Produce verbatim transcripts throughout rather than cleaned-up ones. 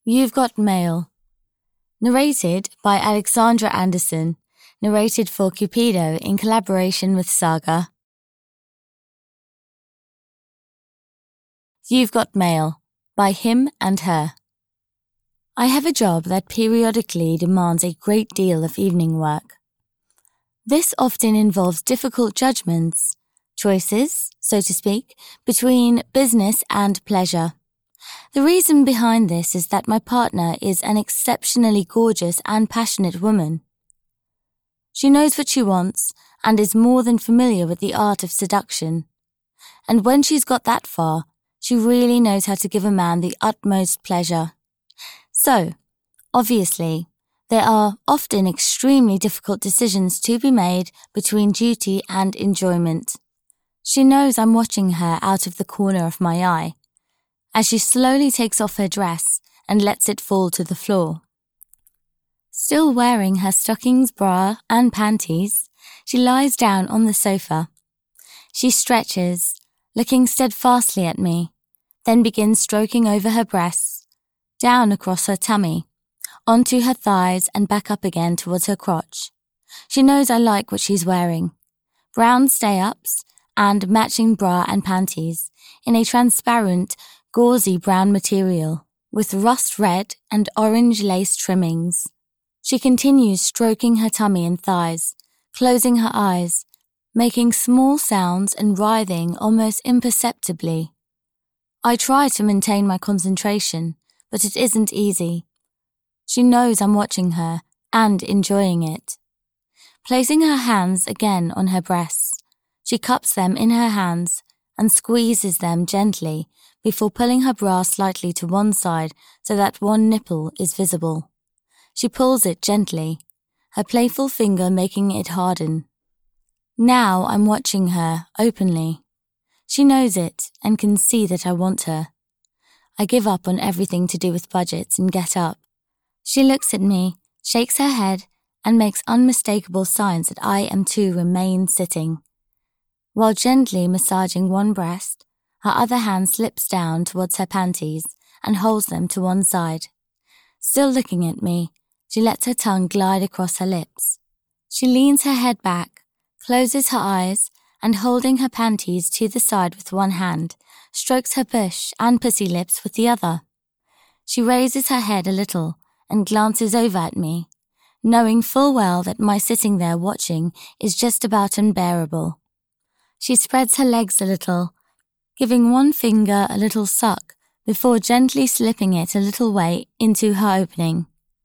You've Got Mail. Narrated by Alexandra Anderson. Narrated for Cupido in collaboration with Saga. You've Got Mail by Him and Her. I have a job that periodically demands a great deal of evening work. This often involves difficult judgments, choices, so to speak, between business and pleasure. The reason behind this is that my partner is an exceptionally gorgeous and passionate woman. She knows what she wants and is more than familiar with the art of seduction. And when she's got that far, she really knows how to give a man the utmost pleasure. So, obviously, there are often extremely difficult decisions to be made between duty and enjoyment. She knows I'm watching her out of the corner of my eye, as she slowly takes off her dress and lets it fall to the floor. Still wearing her stockings, bra, and panties, she lies down on the sofa. She stretches, looking steadfastly at me, then begins stroking over her breasts, down across her tummy, onto her thighs and back up again towards her crotch. She knows I like what she's wearing. Brown stay-ups and matching bra and panties in a transparent, gauzy brown material with rust red and orange lace trimmings. She continues stroking her tummy and thighs, closing her eyes, making small sounds and writhing almost imperceptibly. I try to maintain my concentration, but it isn't easy. She knows I'm watching her and enjoying it. Placing her hands again on her breasts, she cups them in her hands and squeezes them gently before pulling her bra slightly to one side so that one nipple is visible. She pulls it gently, her playful finger making it harden. Now I'm watching her openly. She knows it and can see that I want her. I give up on everything to do with budgets and get up. She looks at me, shakes her head, and makes unmistakable signs that I am to remain sitting. While gently massaging one breast, her other hand slips down towards her panties and holds them to one side. Still looking at me, she lets her tongue glide across her lips. She leans her head back, closes her eyes, and holding her panties to the side with one hand, strokes her bush and pussy lips with the other. She raises her head a little and glances over at me, knowing full well that my sitting there watching is just about unbearable. She spreads her legs a little, giving one finger a little suck before gently slipping it a little way into her opening.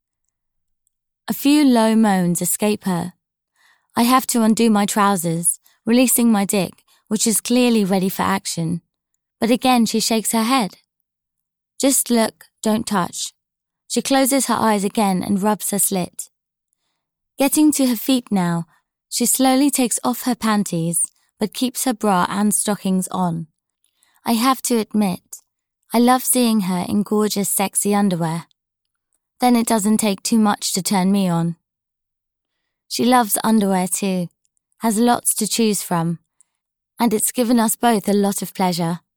A few low moans escape her. I have to undo my trousers, releasing my dick, which is clearly ready for action. But again she shakes her head. Just look, don't touch. She closes her eyes again and rubs her slit. Getting to her feet now, she slowly takes off her panties, but keeps her bra and stockings on. I have to admit, I love seeing her in gorgeous, sexy underwear. Then it doesn't take too much to turn me on. She loves underwear too, has lots to choose from, and it's given us both a lot of pleasure.